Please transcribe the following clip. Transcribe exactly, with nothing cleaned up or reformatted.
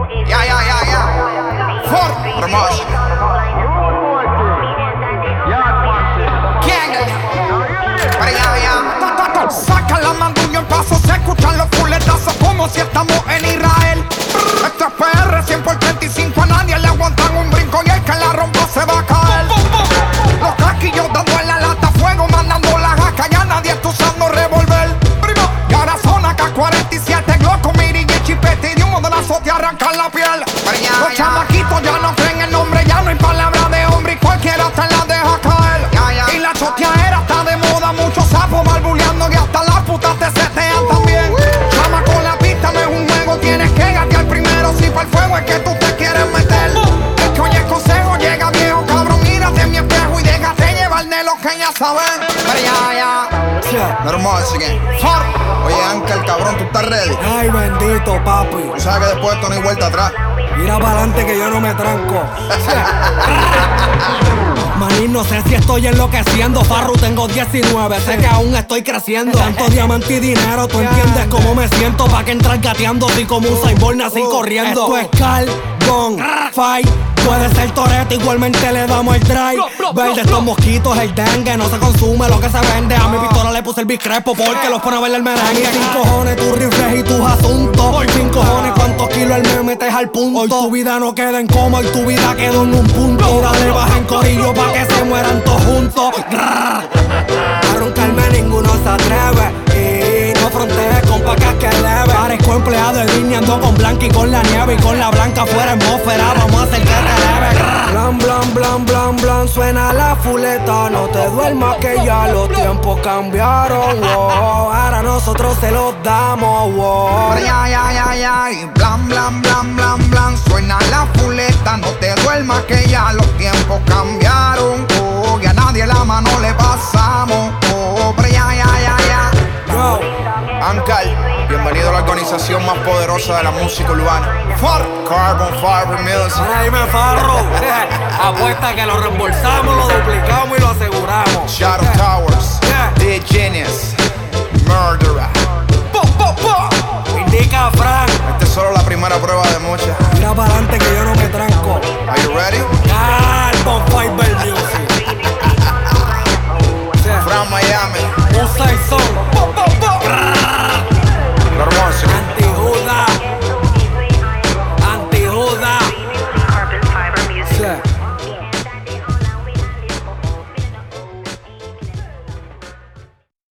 Ya, ya, ya, ya. For promotion. ¿Quién? Pero ya, ya. Saca la manduña en paso, se escuchan los fuletazos como si estamos en Israel. Esto es P R cien por treinta y cinco, a nadie le aguantan un brinco y el que la rompa se va a caer. Los casquillos dando en la lata, fuego mandando la jaca, ya nadie está usando revólver. Y ahora son A K cuarenta y siete, Glock, Miri y Chipete, y de un modenazo te arrancan la piel. Ya, los chamaquitos ya no creen el nombre, ya no hay palabra de hombre y cualquiera te la deja caer. Ya, ya. Y la choteadera está de moda, muchos sapos barbuleando y hasta las putas te setean también. Chama con la pista no es un juego, tienes que gatear primero si para el fuego es que tú te quieres meter. El que oye el consejo llega viejo, cabrón, mírate en mi espejo y déjate llevar de lo que ya saben. Pero ya, ya. Normal, sigue. Oye, Ángel, cabrón, ¿tú estás ready? Ay, bendito, papi. Tú sabes que después de esto no hay vuelta atrás. Mira para adelante que yo no me tranco. Manín, no sé si estoy enloqueciendo. Farru, tengo diecinueve, sé que aún estoy creciendo. Tanto diamante y dinero, tú entiendes cómo me siento. Pa' que entrar gateando, así como un cyborg nací corriendo. Esto es Carbon Fight. Puede ser Toretto, igualmente le damos el drive. Verde, estos mosquitos, el dengue, no se consume lo que se vende. A mi pistola le puse el biscrepo porque los pone a ver el merengue. Sin cojones tus rifles y tus asuntos. Sin cojones cuántos kilos el me metes al punto. Hoy tu vida no queda en coma, hoy tu vida quedó en un punto. Dale, baja en corillo pa' que se mueran todos juntos. A roncarme ninguno se atreve. Y no frontees con pacas que leve. Parezco empleado de línea, ando con Blanca y con la nieve. Y con la blanca fuera atmósfera, vamos a hacer que te leve. Blan, blan, blan, blan, blan, suena la fuleta. No te duermas que ya los tiempos cambiaron, wow. Ahora nosotros se los damos, wow. Ya, ya, ya, ya, y blan, blan, blan, blan, blan, suena la fuleta. No te duermas que ya los tiempos cambiaron, oh. Y a nadie la mano le pasamos, oh. Pero ya, ya, ya, ya. Yo. Ángel, bienvenido a la organización más poderosa de la música urbana. For Carbon Fiber Music. Ay, me farro. Apuesta que lo reembolsamos, lo duplicamos y lo aseguramos. Shadow Towers, The Genius, Murderer.